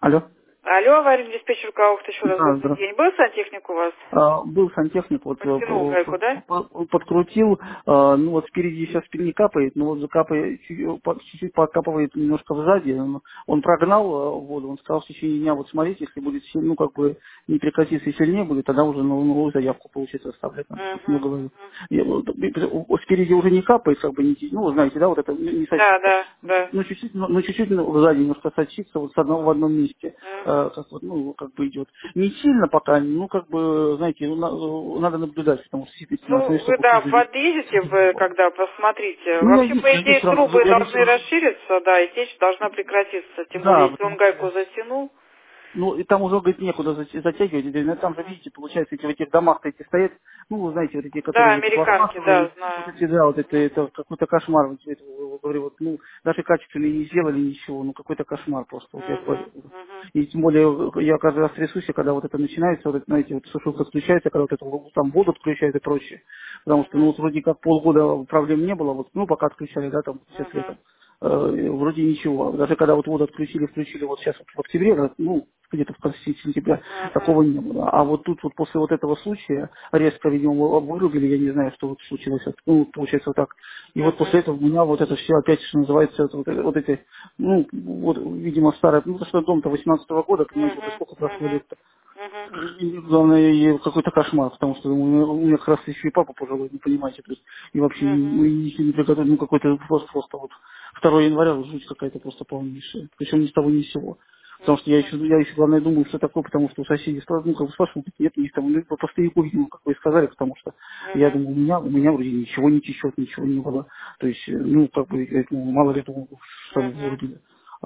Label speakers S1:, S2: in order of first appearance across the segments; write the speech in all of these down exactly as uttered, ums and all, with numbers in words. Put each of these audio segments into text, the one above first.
S1: Алло.
S2: Алло, аварийный диспетчер Кауфт, еще раз
S1: Да,
S2: добрый
S1: здравствуйте.
S2: день. Был сантехник у вас?
S1: А, был сантехник, вот э,
S2: Подтянул
S1: п-
S2: гайку, да?
S1: п- подкрутил, а, ну вот спереди сейчас не капает, но вот закапает, чуть- по- чуть-чуть подкапывает немножко сзади. Он он прогнал э, воду, он сказал в течение дня, вот смотрите, если будет сильно, ну как бы не прекратится и сильнее будет, тогда уже новую, новую заявку получится оставлять. Там, что-то
S2: Угу,
S1: мне говорил.
S2: угу.
S1: Я вот, э, спереди уже не капает, как бы, не, ну вы знаете, да, вот это не не
S2: Да,
S1: сочится.
S2: да, да.
S1: Ну чуть-чуть, ну ну, чуть-чуть ну, сзади немножко сочится, вот с одного в одном месте,
S2: Угу.
S1: э, как вот, ну как бы идет. Не сильно пока, ну как бы, знаете, ну, на- надо наблюдать, потому что действительно
S2: Ну,
S1: остановиться
S2: вы,
S1: только
S2: да,
S1: хуже. не-
S2: подъедете вы, когда посмотрите.
S1: Ну я
S2: Вообще,
S1: вижу,
S2: по
S1: я
S2: идее,
S1: вечером,
S2: трубы
S1: я
S2: должны
S1: вечером,
S2: расшириться, да, и течь должна прекратиться. Тем более,
S1: да,
S2: если он
S1: потому что
S2: гайку затянул.
S1: ну, и там уже, говорит, некуда зат- затягивать. И, ну, там же,
S2: Угу.
S1: видите, получается, эти в этих домах-то эти стоят, ну, вы знаете, вот эти,
S2: Да,
S1: которые эти
S2: американки,
S1: пластмассовые,
S2: да,
S1: вот
S2: знаю.
S1: эти, да, вот это,
S2: Угу.
S1: это какой-то кошмар. Вот это, вот, говорю, вот, ну, даже качественно не сделали ничего, ну, какой-то кошмар просто, вот я говорю.
S2: Угу. Угу.
S1: И тем более, я каждый раз трясусь, и когда вот это начинается, вот это, знаете, вот сушилка отключается, когда вот это, вот там воду отключают и прочее. Потому что, ну,
S2: Угу.
S1: вот вроде как полгода проблем не было, вот, ну, пока отключали, да, там, сейчас
S2: Угу.
S1: летом. Э, вроде ничего. Даже когда вот воду отключили, включили вот сейчас вот в октябре, да, ну, где-то в конце сентября,
S2: Угу.
S1: такого не было. А вот тут вот после вот этого случая резко, видимо, вырубили, я не знаю, что вот случилось, ну, получается вот так. И вот
S2: Угу.
S1: после этого у меня вот это все опять, что называется, вот, вот вот эти, ну, вот, видимо, старое, ну, потому что дом-то восемнадцатого года, понимаете, это
S2: Угу.
S1: сколько прошло
S2: Угу.
S1: лет-то.
S2: Угу.
S1: И, главное, и какой-то кошмар, потому что думаю, у меня у меня как раз еще и папа пожилой, не понимаете, то есть, и вообще не,
S2: Угу.
S1: ну, и ничего не приготовили, ну, какой-то просто, просто вот второго января вот жуть какая-то просто полнейшая, причем ни с того ни с сего. Потому что я еще, я еще главное думаю, что такое, потому что у соседей спрашивают, ну, как бы спрашивают, нет, у них там, ну, по постоянку, видимо, как вы и сказали, потому что я
S2: Угу.
S1: думаю, у меня, у меня вроде ничего не течет, ничего не было. То есть, э, ну, как бы, э, ну, мало ли, думаю, что вы
S2: Угу.
S1: вырубили.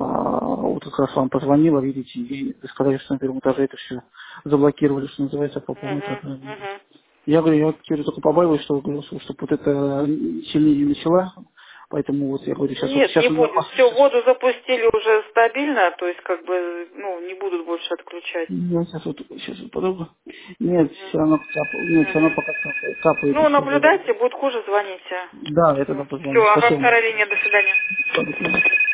S1: А, вот как раз вам позвонила, видите, и сказали, что на первом этаже это все заблокировали, что называется, по полной
S2: Угу.
S1: программе.
S2: Угу.
S1: Я говорю, я вот теперь только побаиваюсь, что, чтобы вот это сильнее не начала. Поэтому вот я говорю, сейчас вот
S2: Нет,
S1: сейчас
S2: не
S1: у меня
S2: будет.
S1: пос-
S2: Все,
S1: сейчас,
S2: воду запустили уже стабильно, то есть как бы, ну, не будут больше отключать.
S1: я сейчас вот сейчас вот подойду. Нет,
S2: Мгм.
S1: все равно капает, нет, все равно
S2: Мгм.
S1: пока капает, капает
S2: Ну,
S1: еще.
S2: наблюдайте, будет хуже, звоните.
S1: Да, я тогда
S2: Все,
S1: позвоню.
S2: ага,
S1: Спасибо.
S2: вторая линия, до свидания.
S1: До свидания.